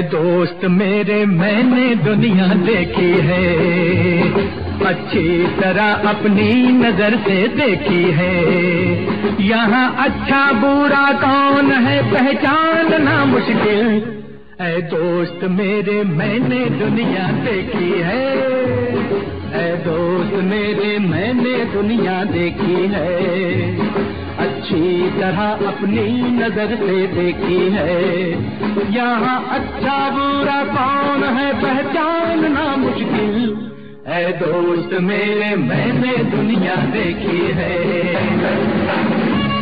दोस्त मेरे मैंने दुनिया देखी है, अच्छी तरह अपनी नजर से देखी है। यहाँ अच्छा बुरा कौन है पहचानना मुश्किल। ऐ दोस्त मेरे मैंने दुनिया देखी है, ऐ दोस्त मेरे मैंने दुनिया देखी है, अच्छी तरह अपनी नजर से देखी है। यहाँ अच्छा बुरा कौन है पहचानना मुश्किल। ऐ दोस्त मेरे मैंने दुनिया देखी है।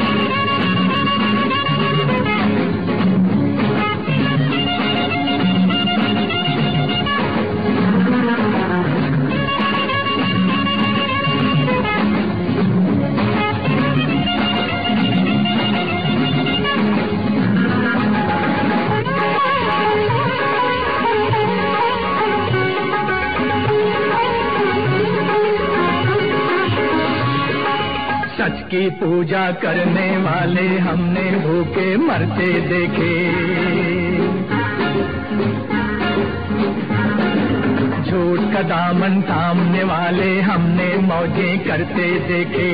सच की पूजा करने वाले हमने भूखे मरते देखे, झूठ का दामन थामने वाले हमने मौजें करते देखे।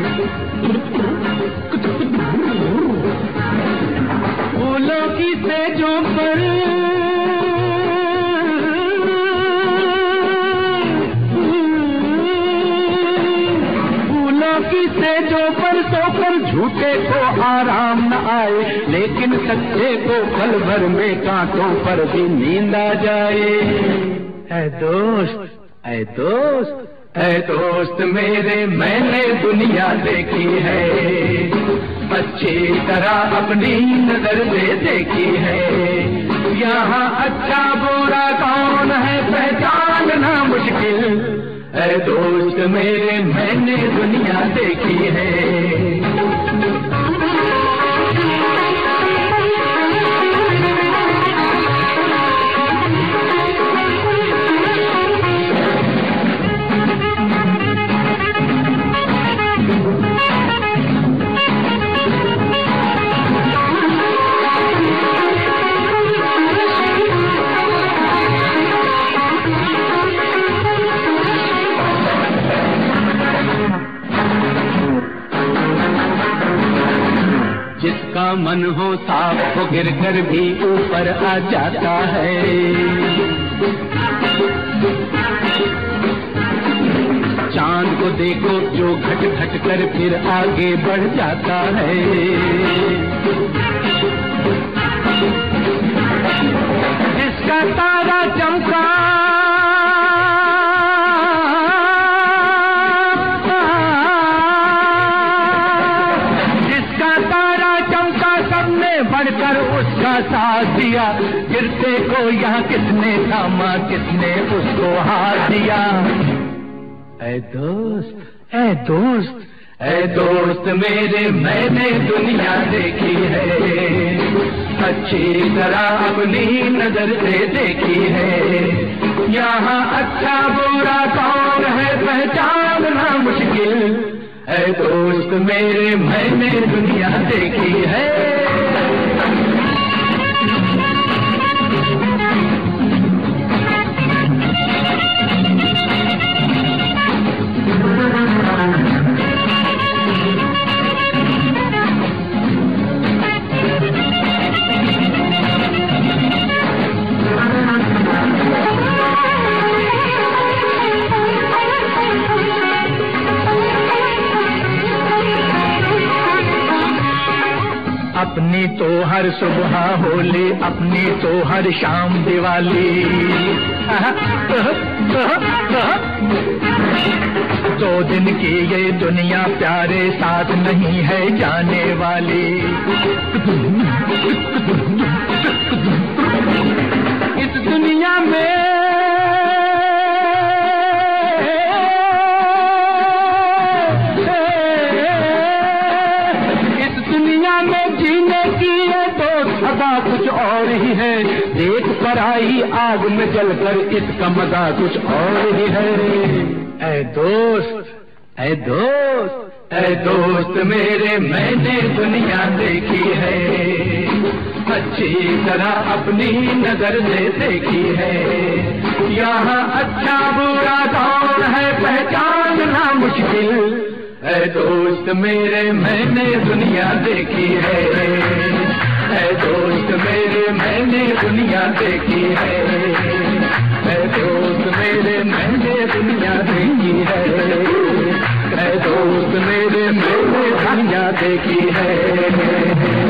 फूलों की सेजों पर सेजों पर सोकर झूठे को आराम न आए, लेकिन सच्चे को पल भर में कांटों पर भी नींद आ जाए। ऐ दोस्त, ऐ दोस्त, ऐ दोस्त मेरे मैंने दुनिया देखी है, अच्छी तरह अपनी नजर से देखी है। यहाँ अच्छा बुरा कौन है पहचानना मुश्किल। ऐ दोस्त मेरे मैंने दुनिया देखी है। जिसका मन हो साफ वो गिर कर भी ऊपर आ जाता है, चांद को देखो जो घट घट कर फिर आगे बढ़ जाता है। जिसका तारा चमका बढ़कर उसका साथ दिया, गिरते को यहाँ किसने थामा किसने उसको हाथ दिया। ऐ दोस्त, ऐ दोस्त, ऐ दोस्त मेरे मैंने दुनिया देखी है, अच्छी तरह अपनी नजर से देखी है। यहाँ अच्छा बुरा कौन है पहचानना मुश्किल। ऐ दोस्त मेरे मैंने दुनिया देखी है। अपनी तो हर सुबह होली, अपनी तो हर शाम दिवाली, 2 दिन की ये दुनिया प्यारे साथ नहीं है जाने वाली। इस दुनिया में जीने की ये तो सदा कुछ और ही है, देख पर आई आग में जलकर इसका मजा कुछ और ही है। ऐ दोस्त, ऐ दोस्त, ऐ दोस्त मेरे मैंने दुनिया देखी है, अच्छी तरह अपनी नजर से देखी है। यहाँ अच्छा बुरा दौर है पहचानना मुश्किल है दोस्त मेरे, मैंने दुनिया देखी है दोस्त मेरे, मैंने दुनिया देखी है दोस्त मेरे, मैंने दुनिया देखी है दोस्त मेरे, मैंने दुनिया देखी है।